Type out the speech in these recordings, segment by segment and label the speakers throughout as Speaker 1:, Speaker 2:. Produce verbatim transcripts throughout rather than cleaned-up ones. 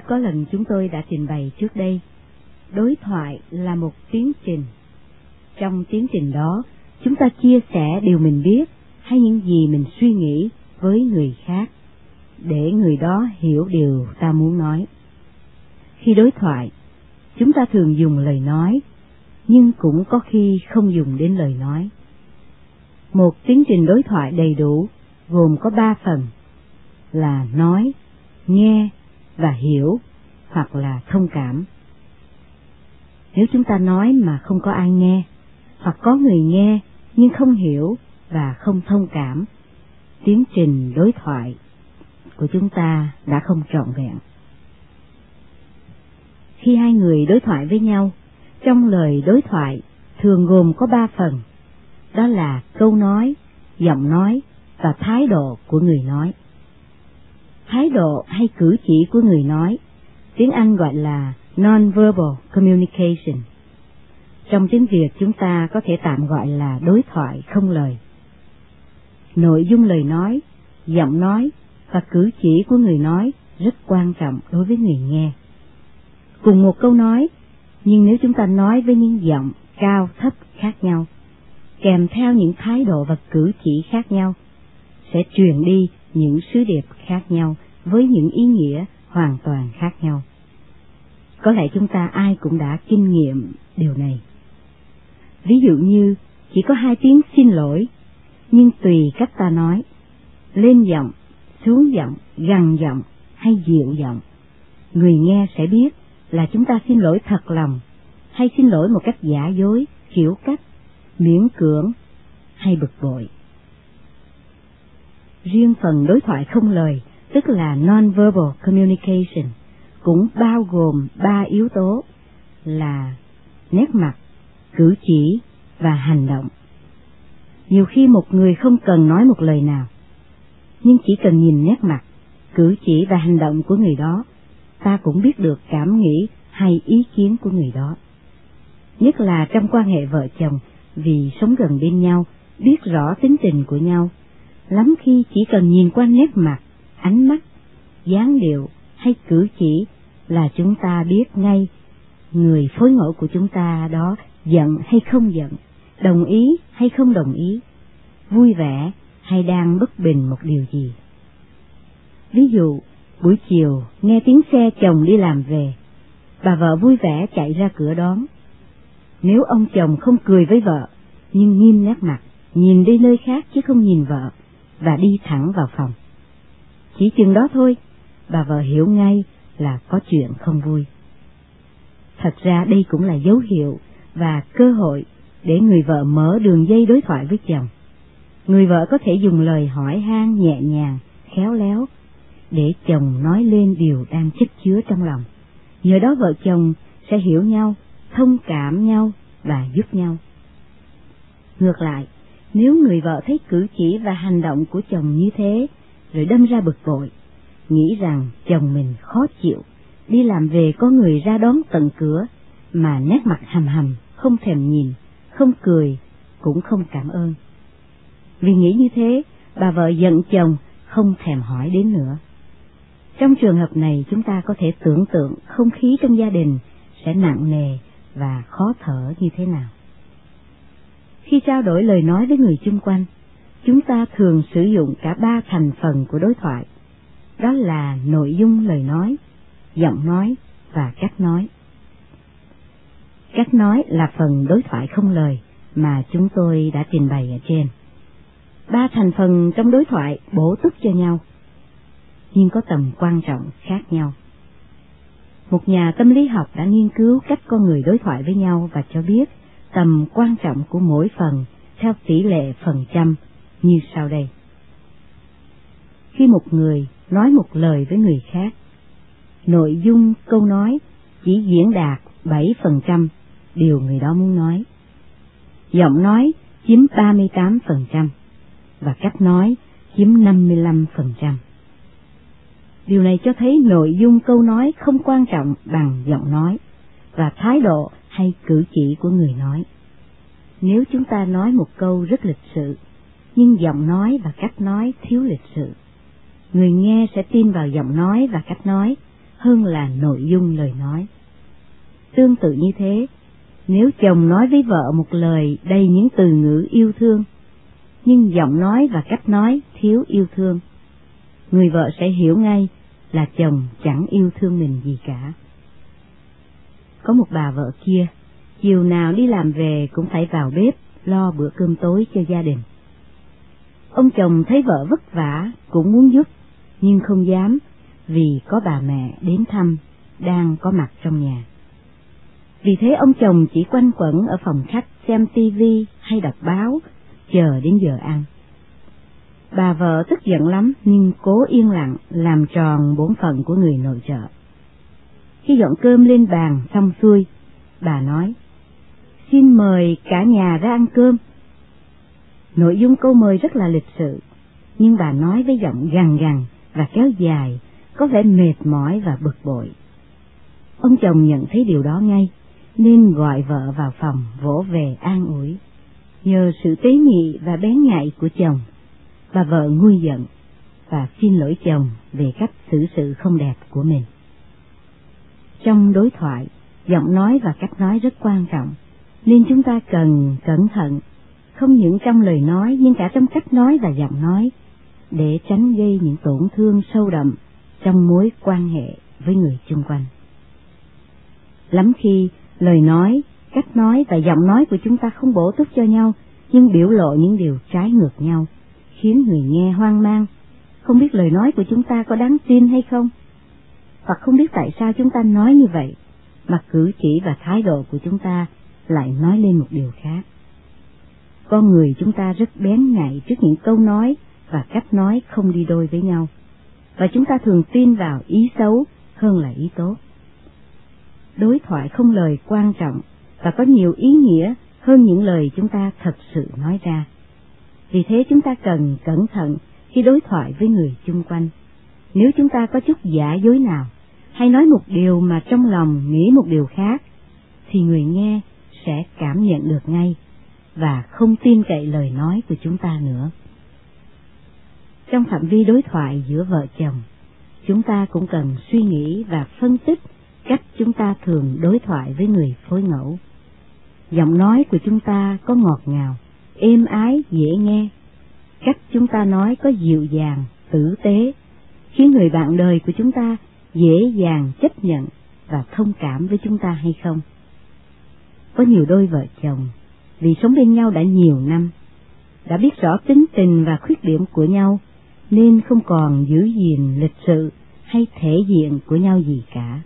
Speaker 1: có lần chúng tôi đã trình bày trước đây, đối thoại là một tiến trình. Trong tiến trình đó, chúng ta chia sẻ điều mình biết hay những gì mình suy nghĩ với người khác, để người đó hiểu điều ta muốn nói. Khi đối thoại, chúng ta thường dùng lời nói, nhưng cũng có khi không dùng đến lời nói. Một tiến trình đối thoại đầy đủ gồm có ba phần là nói, nghe và hiểu, hoặc là thông cảm. Nếu chúng ta nói mà không có ai nghe, hoặc có người nghe nhưng không hiểu và không thông cảm, tiến trình đối thoại của chúng ta đã không trọn vẹn. Khi hai người đối thoại với nhau, trong lời đối thoại thường gồm có ba phần, đó là câu nói, giọng nói và thái độ của người nói. Thái độ hay cử chỉ của người nói, tiếng Anh gọi là non-verbal communication. Trong tiếng Việt chúng ta có thể tạm gọi là đối thoại không lời. Nội dung lời nói, giọng nói và cử chỉ của người nói rất quan trọng đối với người nghe. Cùng một câu nói, nhưng nếu chúng ta nói với những giọng cao thấp khác nhau, kèm theo những thái độ và cử chỉ khác nhau, sẽ truyền đi những sứ điệp khác nhau với những ý nghĩa hoàn toàn khác nhau. Có lẽ chúng ta ai cũng đã kinh nghiệm điều này. Ví dụ như chỉ có hai tiếng xin lỗi, nhưng tùy cách ta nói, lên giọng, xuống giọng, gằn giọng hay dịu giọng, người nghe sẽ biết là chúng ta xin lỗi thật lòng, hay xin lỗi một cách giả dối, kiểu cách, miễn cưỡng hay bực bội. Riêng phần đối thoại không lời, tức là non-verbal communication, cũng bao gồm ba yếu tố là nét mặt, cử chỉ và hành động. Nhiều khi một người không cần nói một lời nào, nhưng chỉ cần nhìn nét mặt, cử chỉ và hành động của người đó, ta cũng biết được cảm nghĩ hay ý kiến của người đó. Nhất là trong quan hệ vợ chồng, vì sống gần bên nhau, biết rõ tính tình của nhau, lắm khi chỉ cần nhìn qua nét mặt, ánh mắt, dáng điệu hay cử chỉ là chúng ta biết ngay người phối ngẫu của chúng ta đó giận hay không giận, đồng ý hay không đồng ý, vui vẻ hay đang bất bình một điều gì. Ví dụ, buổi chiều nghe tiếng xe chồng đi làm về, bà vợ vui vẻ chạy ra cửa đón. Nếu ông chồng không cười với vợ, nhưng nghiêm nét mặt, nhìn đi nơi khác chứ không nhìn vợ, và đi thẳng vào phòng, chỉ chừng đó thôi, bà vợ hiểu ngay là có chuyện không vui. Thật ra đây cũng là dấu hiệu và cơ hội để người vợ mở đường dây đối thoại với chồng. Người vợ có thể dùng lời hỏi han nhẹ nhàng, khéo léo, để chồng nói lên điều đang chất chứa trong lòng. Nhờ đó vợ chồng sẽ hiểu nhau, thông cảm nhau và giúp nhau. Ngược lại, nếu người vợ thấy cử chỉ và hành động của chồng như thế, rồi đâm ra bực bội, nghĩ rằng chồng mình khó chịu, đi làm về có người ra đón tận cửa, mà nét mặt hầm hầm, không thèm nhìn, không cười, cũng không cảm ơn. Vì nghĩ như thế, bà vợ giận chồng, không thèm hỏi đến nữa. Trong trường hợp này, chúng ta có thể tưởng tượng không khí trong gia đình sẽ nặng nề và khó thở như thế nào. Khi trao đổi lời nói với người chung quanh, chúng ta thường sử dụng cả ba thành phần của đối thoại, đó là nội dung lời nói, giọng nói và cách nói. Cách nói là phần đối thoại không lời mà chúng tôi đã trình bày ở trên. Ba thành phần trong đối thoại bổ túc cho nhau, nhưng có tầm quan trọng khác nhau. Một nhà tâm lý học đã nghiên cứu cách con người đối thoại với nhau và cho biết tầm quan trọng của mỗi phần theo tỷ lệ phần trăm như sau đây. Khi một người nói một lời với người khác, nội dung câu nói chỉ diễn đạt bảy phần trăm điều người đó muốn nói. Giọng nói chiếm ba mươi tám phần trăm và cách nói chiếm năm mươi lăm phần trăm. Điều này cho thấy nội dung câu nói không quan trọng bằng giọng nói và thái độ hay cử chỉ của người nói. Nếu chúng ta nói một câu rất lịch sự, nhưng giọng nói và cách nói thiếu lịch sự, người nghe sẽ tin vào giọng nói và cách nói hơn là nội dung lời nói. Tương tự như thế, nếu chồng nói với vợ một lời đầy những từ ngữ yêu thương, nhưng giọng nói và cách nói thiếu yêu thương, người vợ sẽ hiểu ngay là chồng chẳng yêu thương mình gì cả. Có một bà vợ kia, chiều nào đi làm về cũng phải vào bếp lo bữa cơm tối cho gia đình. Ông chồng thấy vợ vất vả cũng muốn giúp, nhưng không dám vì có bà mẹ đến thăm đang có mặt trong nhà. Vì thế ông chồng chỉ quanh quẩn ở phòng khách xem tivi hay đọc báo, chờ đến giờ ăn. Bà vợ tức giận lắm nhưng cố yên lặng làm tròn bổn phận của người nội trợ. Khi dọn cơm lên bàn xong xuôi, bà nói: "Xin mời cả nhà ra ăn cơm." Nội dung câu mời rất là lịch sự, nhưng bà nói với giọng gằn gằn và kéo dài, có vẻ mệt mỏi và bực bội. Ông chồng nhận thấy điều đó ngay, nên gọi vợ vào phòng vỗ về an ủi. Nhờ sự tế nhị và bén nhạy của chồng, bà vợ nguôi giận và xin lỗi chồng về cách xử sự không đẹp của mình. Trong đối thoại, giọng nói và cách nói rất quan trọng, nên chúng ta cần cẩn thận, không những trong lời nói nhưng cả trong cách nói và giọng nói, để tránh gây những tổn thương sâu đậm trong mối quan hệ với người chung quanh. Lắm khi lời nói, cách nói và giọng nói của chúng ta không bổ túc cho nhau, nhưng biểu lộ những điều trái ngược nhau, khiến người nghe hoang mang, không biết lời nói của chúng ta có đáng tin hay không, hoặc không biết tại sao chúng ta nói như vậy, mà cử chỉ và thái độ của chúng ta lại nói lên một điều khác. Con người chúng ta rất bén nhạy trước những câu nói và cách nói không đi đôi với nhau, và chúng ta thường tin vào ý xấu hơn là ý tốt. Đối thoại không lời quan trọng và có nhiều ý nghĩa hơn những lời chúng ta thật sự nói ra. Vì thế chúng ta cần cẩn thận khi đối thoại với người chung quanh. Nếu chúng ta có chút giả dối nào, hay nói một điều mà trong lòng nghĩ một điều khác, thì người nghe sẽ cảm nhận được ngay và không tin cậy lời nói của chúng ta nữa. Trong phạm vi đối thoại giữa vợ chồng, chúng ta cũng cần suy nghĩ và phân tích cách chúng ta thường đối thoại với người phối ngẫu. Giọng nói của chúng ta có ngọt ngào, êm ái, dễ nghe. Cách chúng ta nói có dịu dàng, tử tế, khiến người bạn đời của chúng ta dễ dàng chấp nhận và thông cảm với chúng ta hay không? Có nhiều đôi vợ chồng vì sống bên nhau đã nhiều năm, đã biết rõ tính tình và khuyết điểm của nhau, nên không còn giữ gìn lịch sự hay thể diện của nhau gì cả.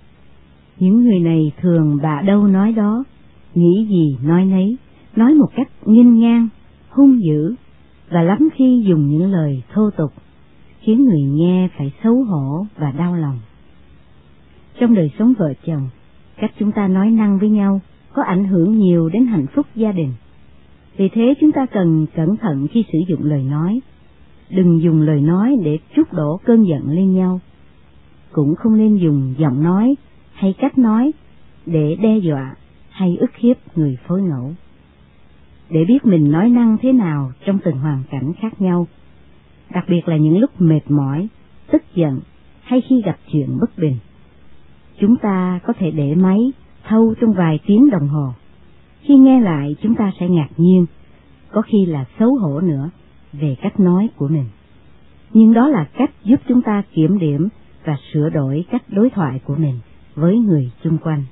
Speaker 1: Những người này thường bạ đâu nói đó, nghĩ gì nói nấy, nói một cách nghênh ngang, hung dữ, và lắm khi dùng những lời thô tục, khiến người nghe phải xấu hổ và đau lòng. Trong đời sống vợ chồng, cách chúng ta nói năng với nhau có ảnh hưởng nhiều đến hạnh phúc gia đình. Vì thế chúng ta cần cẩn thận khi sử dụng lời nói. Đừng dùng lời nói để trút đổ cơn giận lên nhau. Cũng không nên dùng giọng nói hay cách nói để đe dọa hay ức hiếp người phối ngẫu. Để biết mình nói năng thế nào trong từng hoàn cảnh khác nhau, đặc biệt là những lúc mệt mỏi, tức giận hay khi gặp chuyện bất bình, chúng ta có thể để máy thâu trong vài tiếng đồng hồ. Khi nghe lại chúng ta sẽ ngạc nhiên, có khi là xấu hổ nữa về cách nói của mình. Nhưng đó là cách giúp chúng ta kiểm điểm và sửa đổi cách đối thoại của mình với người chung quanh.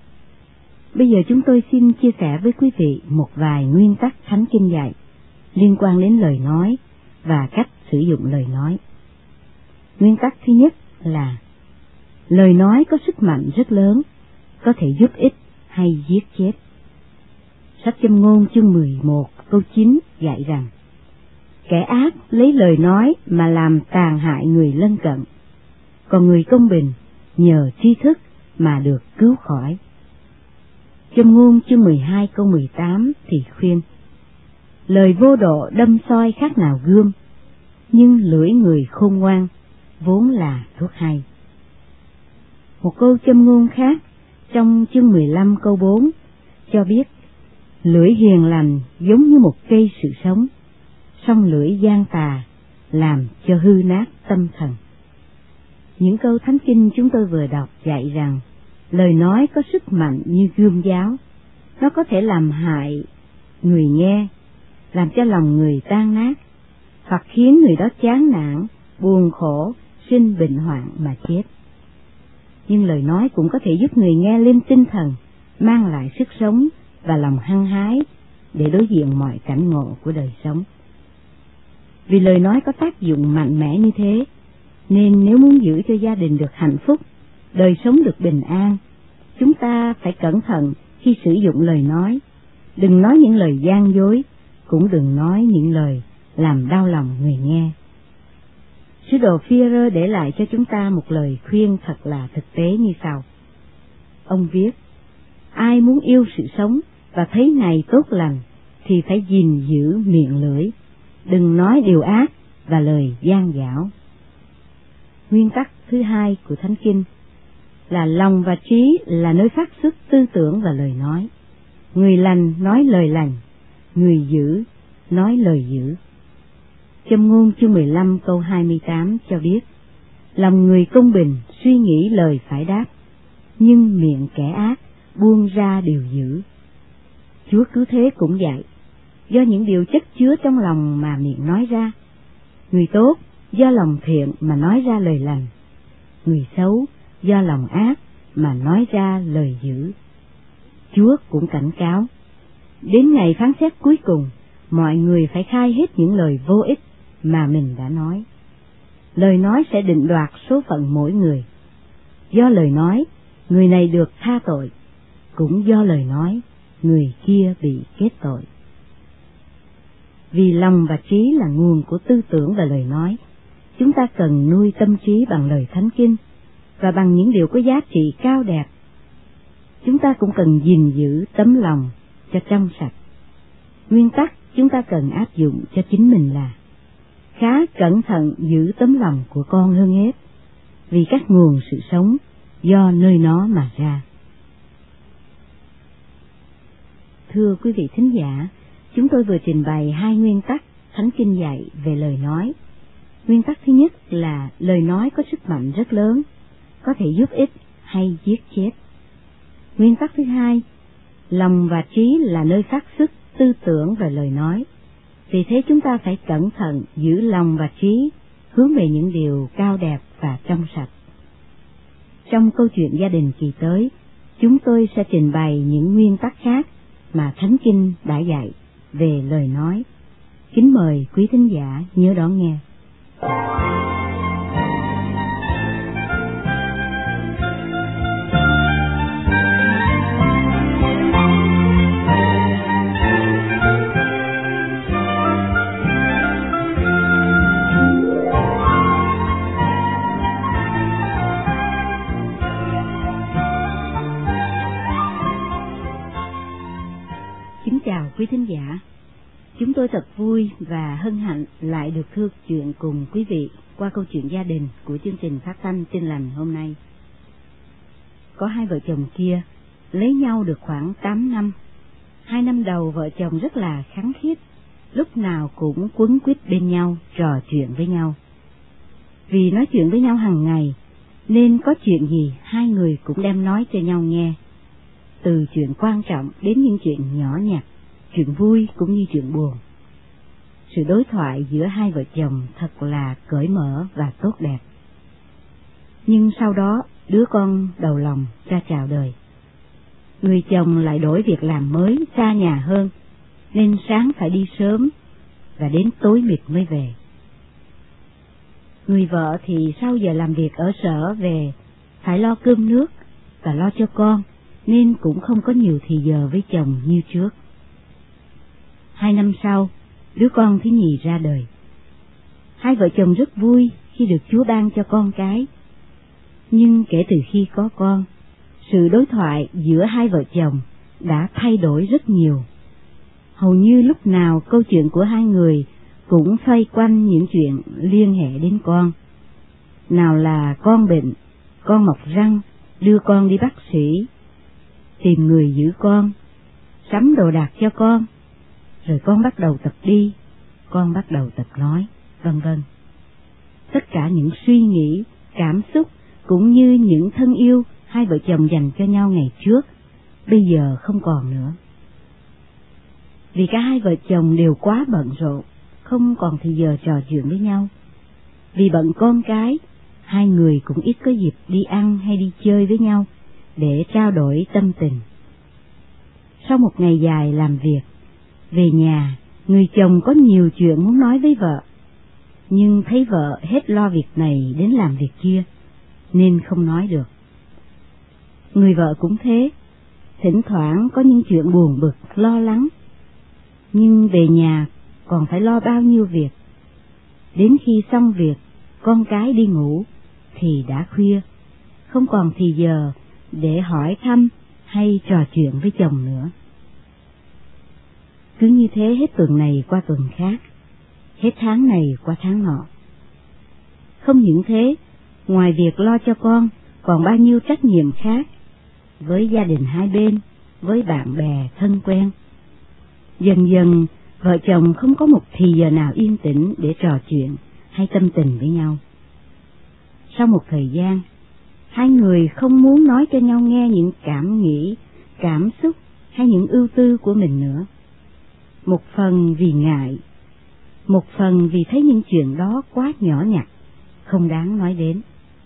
Speaker 1: Bây giờ chúng tôi xin chia sẻ với quý vị một vài nguyên tắc Thánh Kinh dạy liên quan đến lời nói và cách sử dụng lời nói. Nguyên tắc thứ nhất là lời nói có sức mạnh rất lớn, có thể giúp ích hay giết chết. Sách Châm Ngôn chương mười một câu chín dạy rằng: kẻ ác lấy lời nói mà làm tàn hại người lân cận, còn người công bình nhờ tri thức mà được cứu khỏi. Châm Ngôn chương mười hai câu mười tám thì khuyên: lời vô độ đâm soi khác nào gươm, nhưng lưỡi người khôn ngoan vốn là thuốc hay. Một câu châm ngôn khác trong chương mười lăm câu bốn cho biết: lưỡi hiền lành giống như một cây sự sống, song lưỡi gian tà làm cho hư nát tâm thần. Những câu thánh kinh chúng tôi vừa đọc dạy rằng lời nói có sức mạnh như gươm giáo, nó có thể làm hại người nghe, làm cho lòng người tan nát, hoặc khiến người đó chán nản, buồn khổ, sinh bệnh hoạn mà chết. Nhưng lời nói cũng có thể giúp người nghe lên tinh thần, mang lại sức sống và lòng hăng hái để đối diện mọi cảnh ngộ của đời sống. Vì lời nói có tác dụng mạnh mẽ như thế, nên nếu muốn giữ cho gia đình được hạnh phúc, đời sống được bình an, chúng ta phải cẩn thận khi sử dụng lời nói. Đừng nói những lời gian dối, cũng đừng nói những lời làm đau lòng người nghe. Sứ đồ Phi-e-rơ để lại cho chúng ta một lời khuyên thật là thực tế như sau. Ông viết, ai muốn yêu sự sống và thấy ngày tốt lành thì phải gìn giữ miệng lưỡi, đừng nói điều ác và lời gian dảo. Nguyên tắc thứ hai của Thánh Kinh là lòng và trí là nơi phát xuất tư tưởng và lời nói. Người lành nói lời lành, người dữ nói lời dữ. Châm ngôn chương mười lăm câu hai mươi tám cho biết, lòng người công bình suy nghĩ lời phải đáp, nhưng miệng kẻ ác buông ra điều dữ. Chúa Cứu Thế cũng dạy, do những điều chất chứa trong lòng mà miệng nói ra. Người tốt do lòng thiện mà nói ra lời lành, người xấu do lòng ác mà nói ra lời dữ. Chúa cũng cảnh cáo, đến ngày phán xét cuối cùng, mọi người phải khai hết những lời vô ích mà mình đã nói. Lời nói sẽ định đoạt số phận mỗi người. Do lời nói, người này được tha tội, cũng do lời nói, người kia bị kết tội. Vì lòng và trí là nguồn của tư tưởng và lời nói, chúng ta cần nuôi tâm trí bằng lời Thánh Kinh và bằng những điều có giá trị cao đẹp. Chúng ta cũng cần gìn giữ tấm lòng cho trong sạch. Nguyên tắc chúng ta cần áp dụng cho chính mình là khá cẩn thận giữ tấm lòng của con hơn hết, vì các nguồn sự sống do nơi nó mà ra. Thưa quý vị thính giả, chúng tôi vừa trình bày hai nguyên tắc Thánh Kinh dạy về lời nói. Nguyên tắc thứ nhất là lời nói có sức mạnh rất lớn, có thể giúp ích hay giết chết. Nguyên tắc thứ hai, lòng và trí là nơi phát xuất tư tưởng và lời nói. Vì thế chúng ta phải cẩn thận giữ lòng và trí hướng về những điều cao đẹp và trong sạch. Trong câu chuyện gia đình kỳ tới, chúng tôi sẽ trình bày những nguyên tắc khác mà Thánh Kinh đã dạy về lời nói. Kính mời quý thính giả nhớ đón nghe. Kính chào quý thính giả. Chúng tôi thật vui và hân hạnh lại được thưa chuyện cùng quý vị qua câu chuyện gia đình của chương trình phát thanh Tin Lành hôm nay. Có hai vợ chồng kia lấy nhau được khoảng tám năm. Hai năm đầu vợ chồng rất là khăng khít, lúc nào cũng quấn quýt bên nhau, trò chuyện với nhau. Vì nói chuyện với nhau hàng ngày, nên có chuyện gì hai người cũng đem nói cho nhau nghe. Từ chuyện quan trọng đến những chuyện nhỏ nhặt, chuyện vui cũng như chuyện buồn. Sự đối thoại giữa hai vợ chồng thật là cởi mở và tốt đẹp. Nhưng sau đó, đứa con đầu lòng ra chào đời. Người chồng lại đổi việc làm mới, xa nhà hơn, nên sáng phải đi sớm và đến tối mịt mới về. Người vợ thì sau giờ làm việc ở sở về, phải lo cơm nước và lo cho con, nên cũng không có nhiều thì giờ với chồng như trước. Hai năm sau, đứa con thứ nhì ra đời. Hai vợ chồng rất vui khi được Chúa ban cho con cái. Nhưng kể từ khi có con, sự đối thoại giữa hai vợ chồng đã thay đổi rất nhiều. Hầu như lúc nào câu chuyện của hai người cũng xoay quanh những chuyện liên hệ đến con. Nào là con bệnh, con mọc răng, đưa con đi bác sĩ, tìm người giữ con, sắm đồ đạc cho con, rồi con bắt đầu tập đi, con bắt đầu tập nói, vân vân. Tất cả những suy nghĩ cảm xúc cũng như những thân yêu hai vợ chồng dành cho nhau ngày trước, bây giờ không còn nữa. Vì cả hai vợ chồng đều quá bận rộn, không còn thì giờ trò chuyện với nhau. Vì bận con cái, hai người cũng ít có dịp đi ăn hay đi chơi với nhau để trao đổi tâm tình. Sau một ngày dài làm việc, về nhà, người chồng có nhiều chuyện muốn nói với vợ, nhưng thấy vợ hết lo việc này đến làm việc kia, nên không nói được. Người vợ cũng thế, thỉnh thoảng có những chuyện buồn bực, lo lắng, nhưng về nhà còn phải lo bao nhiêu việc. Đến khi xong việc, con cái đi ngủ, thì đã khuya, không còn thì giờ để hỏi thăm hay trò chuyện với chồng nữa. Cứ như thế hết tuần này qua tuần khác, hết tháng này qua tháng nọ. Không những thế, ngoài việc lo cho con, còn bao nhiêu trách nhiệm khác, với gia đình hai bên, với bạn bè thân quen. Dần dần, vợ chồng không có một thì giờ nào yên tĩnh để trò chuyện hay tâm tình với nhau. Sau một thời gian, hai người không muốn nói cho nhau nghe những cảm nghĩ, cảm xúc hay những ưu tư của mình nữa. Một phần vì ngại, một phần vì thấy những chuyện đó quá nhỏ nhặt, không đáng nói đến.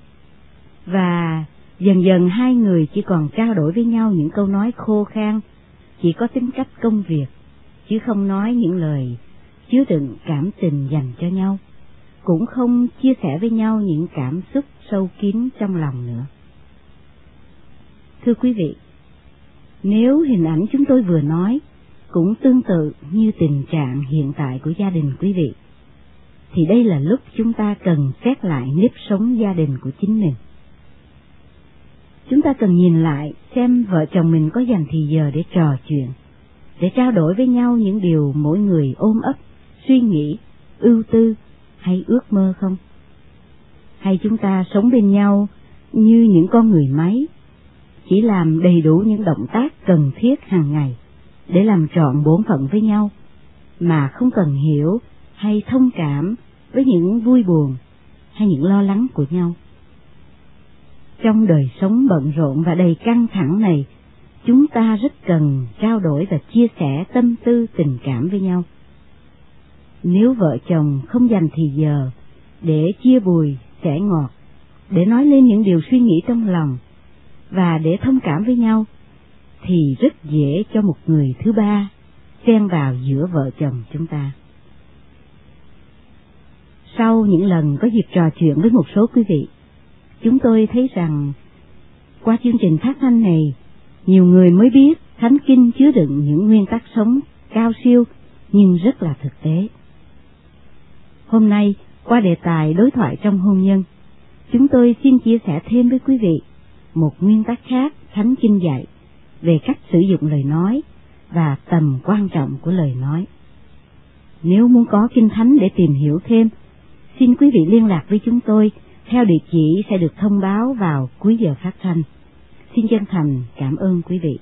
Speaker 1: Và dần dần hai người chỉ còn trao đổi với nhau những câu nói khô khan, chỉ có tính cách công việc, chứ không nói những lời chứa đựng cảm tình dành cho nhau, cũng không chia sẻ với nhau những cảm xúc sâu kín trong lòng nữa. Thưa quý vị, nếu hình ảnh chúng tôi vừa nói cũng tương tự như tình trạng hiện tại của gia đình quý vị, thì đây là lúc chúng ta cần xét lại nếp sống gia đình của chính mình. Chúng ta cần nhìn lại xem vợ chồng mình có dành thì giờ để trò chuyện, để trao đổi với nhau những điều mỗi người ôm ấp, suy nghĩ, ưu tư hay ước mơ không? Hay chúng ta sống bên nhau như những con người máy, chỉ làm đầy đủ những động tác cần thiết hàng ngày để làm trọn bổn phận với nhau, mà không cần hiểu hay thông cảm với những vui buồn hay những lo lắng của nhau. Trong đời sống bận rộn và đầy căng thẳng này, chúng ta rất cần trao đổi và chia sẻ tâm tư tình cảm với nhau. Nếu vợ chồng không dành thì giờ để chia bùi, sẻ ngọt, để nói lên những điều suy nghĩ trong lòng và để thông cảm với nhau, thì rất dễ cho một người thứ ba xen vào giữa vợ chồng chúng ta. Sau những lần có dịp trò chuyện với một số quý vị, chúng tôi thấy rằng qua chương trình phát thanh này, nhiều người mới biết Thánh Kinh chứa đựng những nguyên tắc sống cao siêu nhưng rất là thực tế. Hôm nay, qua đề tài đối thoại trong hôn nhân, chúng tôi xin chia sẻ thêm với quý vị một nguyên tắc khác Thánh Kinh dạy về cách sử dụng lời nói và tầm quan trọng của lời nói. Nếu muốn có Kinh Thánh để tìm hiểu thêm, xin quý vị liên lạc với chúng tôi theo địa chỉ sẽ được thông báo vào cuối giờ phát thanh. Xin chân thành cảm ơn quý vị.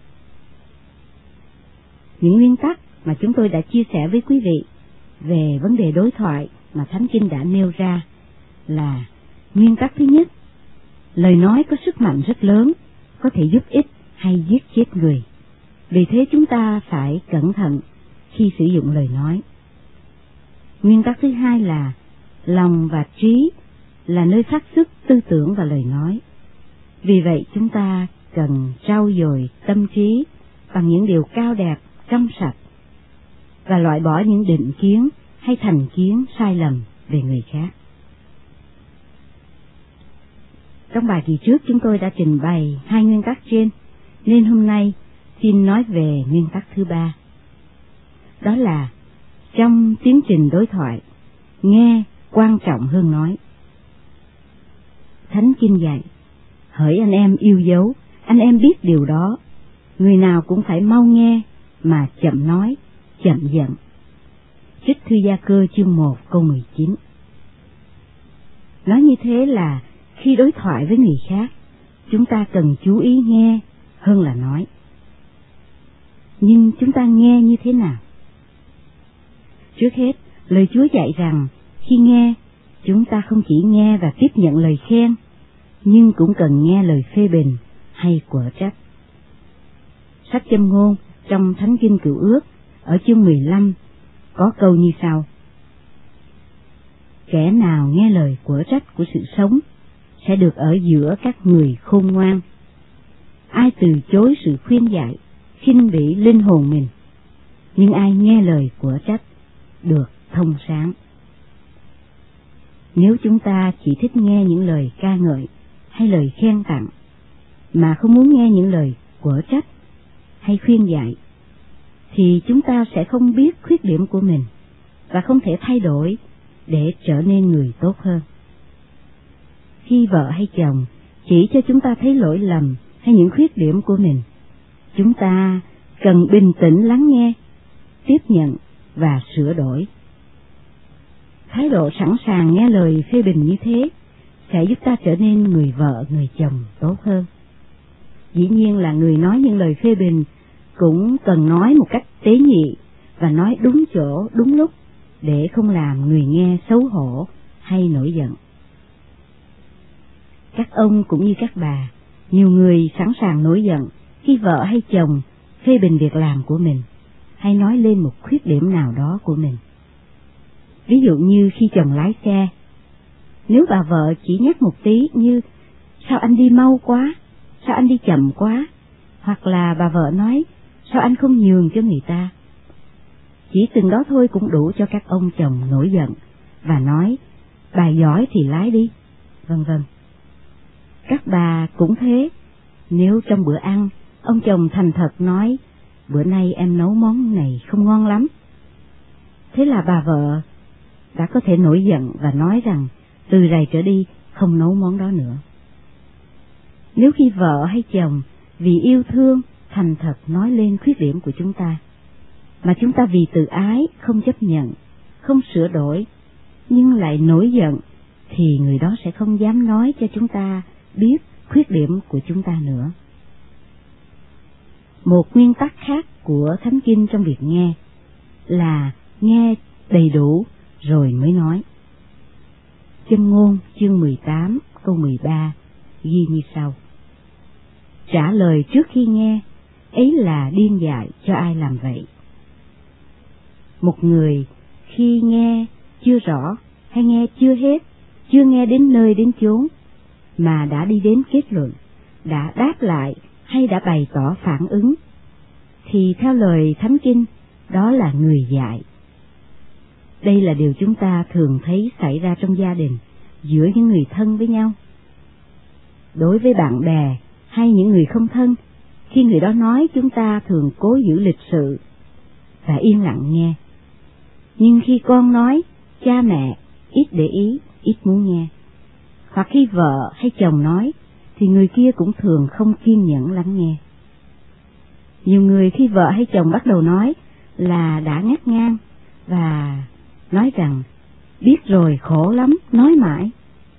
Speaker 1: Những nguyên tắc mà chúng tôi đã chia sẻ với quý vị về vấn đề đối thoại mà Thánh Kinh đã nêu ra là: nguyên tắc thứ nhất, lời nói có sức mạnh rất lớn, có thể giúp ích hay giết chết người. Vì thế chúng ta phải cẩn thận khi sử dụng lời nói. Nguyên tắc thứ hai là lòng và trí là nơi phát xuất tư tưởng và lời nói. Vì vậy chúng ta cần trau dồi tâm trí bằng những điều cao đẹp, trong sạch, và loại bỏ những định kiến hay thành kiến sai lầm về người khác. Trong bài kỳ trước chúng tôi đã trình bày hai nguyên tắc trên, nên hôm nay xin nói về nguyên tắc thứ ba. Đó là trong tiến trình đối thoại, nghe quan trọng hơn nói. Thánh Kinh dạy, hỡi anh em yêu dấu, anh em biết điều đó, người nào cũng phải mau nghe mà chậm nói, chậm giận. Trích Thư Gia Cơ chương một câu mười chín. Nói như thế là khi đối thoại với người khác, chúng ta cần chú ý nghe hơn là nói. Nhưng chúng ta nghe như thế nào? Trước hết, lời Chúa dạy rằng khi nghe, chúng ta không chỉ nghe và tiếp nhận lời khen, nhưng cũng cần nghe lời phê bình hay quở trách. Sách Châm ngôn trong Thánh Kinh Cựu Ước ở chương mười lăm có câu như sau: Kẻ nào nghe lời quở trách của sự sống sẽ được ở giữa các người khôn ngoan. Ai từ chối sự khuyên dạy khinh bỉ linh hồn mình, nhưng ai nghe lời quở trách được thông sáng. Nếu chúng ta chỉ thích nghe những lời ca ngợi hay lời khen tặng, mà không muốn nghe những lời quở trách hay khuyên dạy, thì chúng ta sẽ không biết khuyết điểm của mình và không thể thay đổi để trở nên người tốt hơn. Khi vợ hay chồng chỉ cho chúng ta thấy lỗi lầm hay những khuyết điểm của mình, chúng ta cần bình tĩnh lắng nghe, tiếp nhận và sửa đổi. Thái độ sẵn sàng nghe lời phê bình như thế sẽ giúp ta trở nên người vợ, người chồng tốt hơn. Dĩ nhiên là người nói những lời phê bình cũng cần nói một cách tế nhị và nói đúng chỗ, đúng lúc để không làm người nghe xấu hổ hay nổi giận. Các ông cũng như các bà, nhiều người sẵn sàng nổi giận khi vợ hay chồng phê bình việc làm của mình hay nói lên một khuyết điểm nào đó của mình. Ví dụ như khi chồng lái xe, nếu bà vợ chỉ nhắc một tí như sao anh đi mau quá, sao anh đi chậm quá, hoặc là bà vợ nói sao anh không nhường cho người ta, chỉ từng đó thôi cũng đủ cho các ông chồng nổi giận và nói bà giỏi thì lái đi, vân vân. Các bà cũng thế, nếu trong bữa ăn ông chồng thành thật nói bữa nay em nấu món này không ngon lắm, thế là bà vợ đã có thể nổi giận và nói rằng từ rày trở đi không nấu món đó nữa. Nếu khi vợ hay chồng vì yêu thương thành thật nói lên khuyết điểm của chúng ta, mà chúng ta vì tự ái không chấp nhận, không sửa đổi, nhưng lại nổi giận, thì người đó sẽ không dám nói cho chúng ta biết khuyết điểm của chúng ta nữa. Một nguyên tắc khác của Thánh Kinh trong việc nghe là nghe đầy đủ rồi mới nói. Châm ngôn chương mười tám câu mười ba ghi như sau: Trả lời trước khi nghe, ấy là điên dại cho ai làm vậy. Một người khi nghe chưa rõ hay nghe chưa hết, chưa nghe đến nơi đến chốn, mà đã đi đến kết luận, đã đáp lại hay đã bày tỏ phản ứng, thì theo lời Thánh Kinh, đó là người dại. Đây là điều chúng ta thường thấy xảy ra trong gia đình, giữa những người thân với nhau. Đối với bạn bè hay những người không thân, khi người đó nói, chúng ta thường cố giữ lịch sự và yên lặng nghe. Nhưng khi con nói, cha mẹ ít để ý, ít muốn nghe. Hoặc khi vợ hay chồng nói, thì người kia cũng thường không kiên nhẫn lắng nghe. Nhiều người khi vợ hay chồng bắt đầu nói là đã ngắt ngang và nói rằng biết rồi, khổ lắm, nói mãi.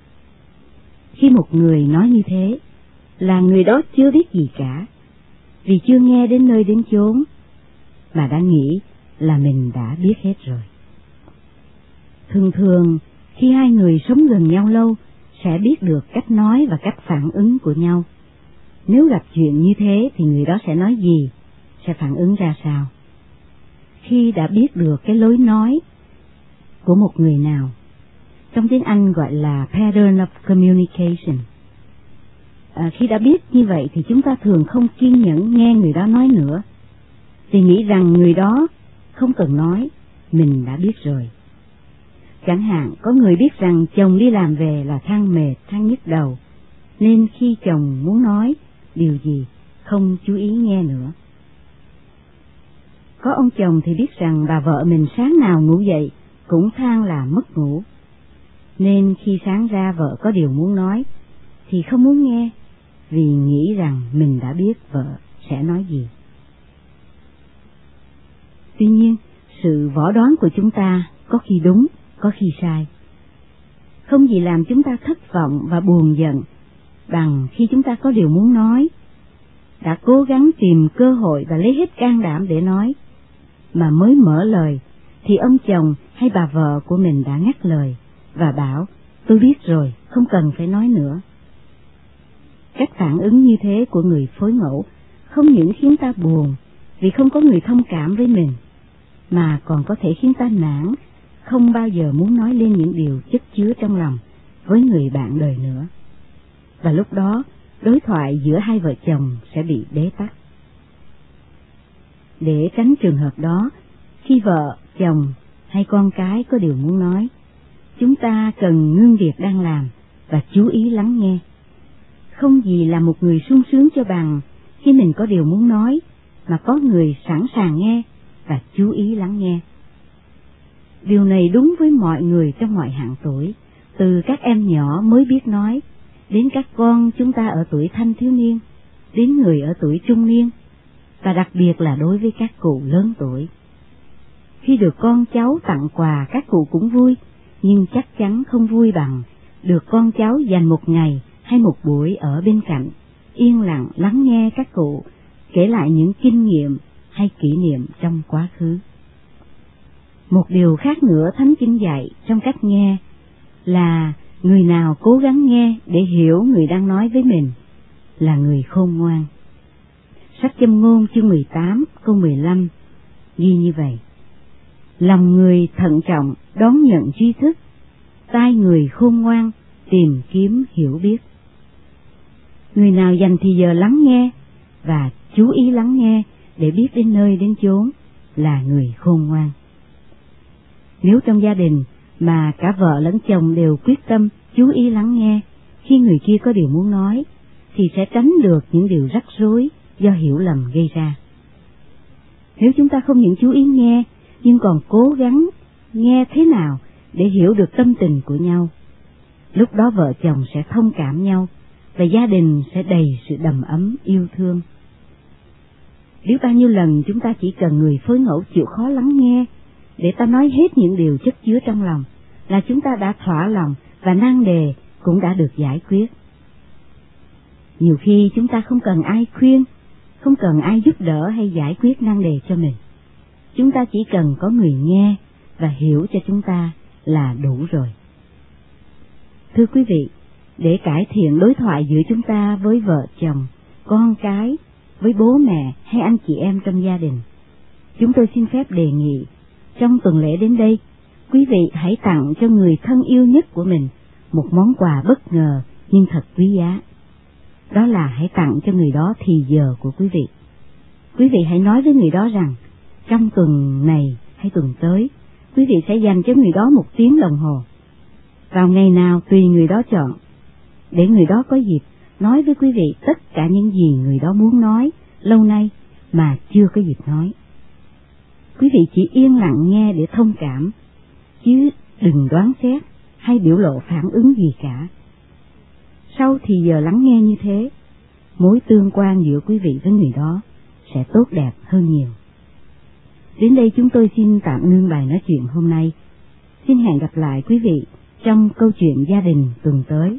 Speaker 1: Khi một người nói như thế là người đó chưa biết gì cả, vì chưa nghe đến nơi đến chốn mà đã nghĩ là mình đã biết hết rồi. Thường thường khi hai người sống gần nhau lâu sẽ biết được cách nói và cách phản ứng của nhau. Nếu gặp chuyện như thế thì người đó sẽ nói gì, sẽ phản ứng ra sao. Khi đã biết được cái lối nói của một người nào, trong tiếng Anh gọi là pattern of communication, à, khi đã biết như vậy thì chúng ta thường không kiên nhẫn nghe người đó nói nữa, thì nghĩ rằng người đó không cần nói, mình đã biết rồi. Chẳng hạn có người biết rằng chồng đi làm về là than mệt, than nhức đầu, nên khi chồng muốn nói điều gì không chú ý nghe nữa. Có ông chồng thì biết rằng bà vợ mình sáng nào ngủ dậy cũng than là mất ngủ, nên khi sáng ra vợ có điều muốn nói thì không muốn nghe, vì nghĩ rằng mình đã biết vợ sẽ nói gì. Tuy nhiên, sự võ đoán của chúng ta có khi đúng, có khi sai. Không gì làm chúng ta thất vọng và buồn giận bằng khi chúng ta có điều muốn nói, đã cố gắng tìm cơ hội và lấy hết can đảm để nói, mà mới mở lời thì ông chồng hay bà vợ của mình đã ngắt lời và bảo tôi biết rồi, không cần phải nói nữa. Cách phản ứng như thế của người phối ngẫu không những khiến ta buồn vì không có người thông cảm với mình, mà còn có thể khiến ta nản, không bao giờ muốn nói lên những điều chất chứa trong lòng với người bạn đời nữa. Và lúc đó, đối thoại giữa hai vợ chồng sẽ bị bế tắc. Để tránh trường hợp đó, khi vợ, chồng hay con cái có điều muốn nói, chúng ta cần ngưng việc đang làm và chú ý lắng nghe. Không gì là một người sung sướng cho bằng khi mình có điều muốn nói, mà có người sẵn sàng nghe và chú ý lắng nghe. Điều này đúng với mọi người trong mọi hạng tuổi, từ các em nhỏ mới biết nói, đến các con chúng ta ở tuổi thanh thiếu niên, đến người ở tuổi trung niên, và đặc biệt là đối với các cụ lớn tuổi. Khi được con cháu tặng quà, các cụ cũng vui, nhưng chắc chắn không vui bằng được con cháu dành một ngày hay một buổi ở bên cạnh, yên lặng lắng nghe các cụ kể lại những kinh nghiệm hay kỷ niệm trong quá khứ. Một điều khác nữa Thánh Kinh dạy trong cách nghe là người nào cố gắng nghe để hiểu người đang nói với mình là người khôn ngoan. Sách Châm ngôn chương mười tám câu mười lăm ghi như vậy: lòng người thận trọng đón nhận tri thức, tai người khôn ngoan tìm kiếm hiểu biết. Người nào dành thì giờ lắng nghe và chú ý lắng nghe để biết đến nơi đến chốn là người khôn ngoan. Nếu trong gia đình mà cả vợ lẫn chồng đều quyết tâm chú ý lắng nghe khi người kia có điều muốn nói, thì sẽ tránh được những điều rắc rối do hiểu lầm gây ra. Nếu chúng ta không những chú ý nghe, nhưng còn cố gắng nghe thế nào để hiểu được tâm tình của nhau, lúc đó vợ chồng sẽ thông cảm nhau và gia đình sẽ đầy sự đầm ấm yêu thương. Biết bao nhiêu lần chúng ta chỉ cần người phối ngẫu chịu khó lắng nghe để ta nói hết những điều chất chứa trong lòng là chúng ta đã thỏa lòng và nan đề cũng đã được giải quyết. Nhiều khi chúng ta không cần ai khuyên, không cần ai giúp đỡ hay giải quyết nan đề cho mình. Chúng ta chỉ cần có người nghe và hiểu cho chúng ta là đủ rồi. Thưa quý vị, để cải thiện đối thoại giữa chúng ta với vợ chồng, con cái, với bố mẹ hay anh chị em trong gia đình, chúng tôi xin phép đề nghị trong tuần lễ đến đây, quý vị hãy tặng cho người thân yêu nhất của mình một món quà bất ngờ nhưng thật quý giá. Đó là hãy tặng cho người đó thì giờ của quý vị. Quý vị hãy nói với người đó rằng trong tuần này hay tuần tới, quý vị sẽ dành cho người đó một tiếng đồng hồ, vào ngày nào tùy người đó chọn, để người đó có dịp nói với quý vị tất cả những gì người đó muốn nói lâu nay mà chưa có dịp nói. Quý vị chỉ yên lặng nghe để thông cảm, chứ đừng đoán xét hay biểu lộ phản ứng gì cả. Sau thì giờ lắng nghe như thế, mối tương quan giữa quý vị với người đó sẽ tốt đẹp hơn nhiều. Đến đây chúng tôi xin tạm ngưng bài nói chuyện hôm nay. Xin hẹn gặp lại quý vị trong câu chuyện gia đình tuần tới.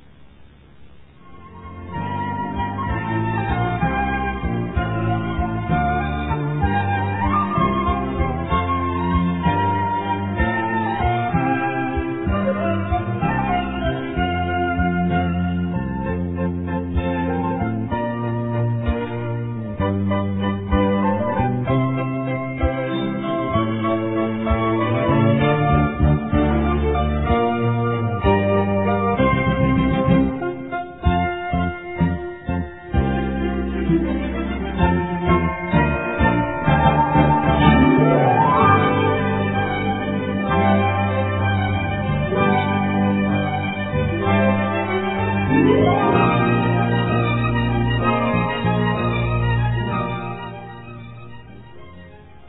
Speaker 2: Thank you.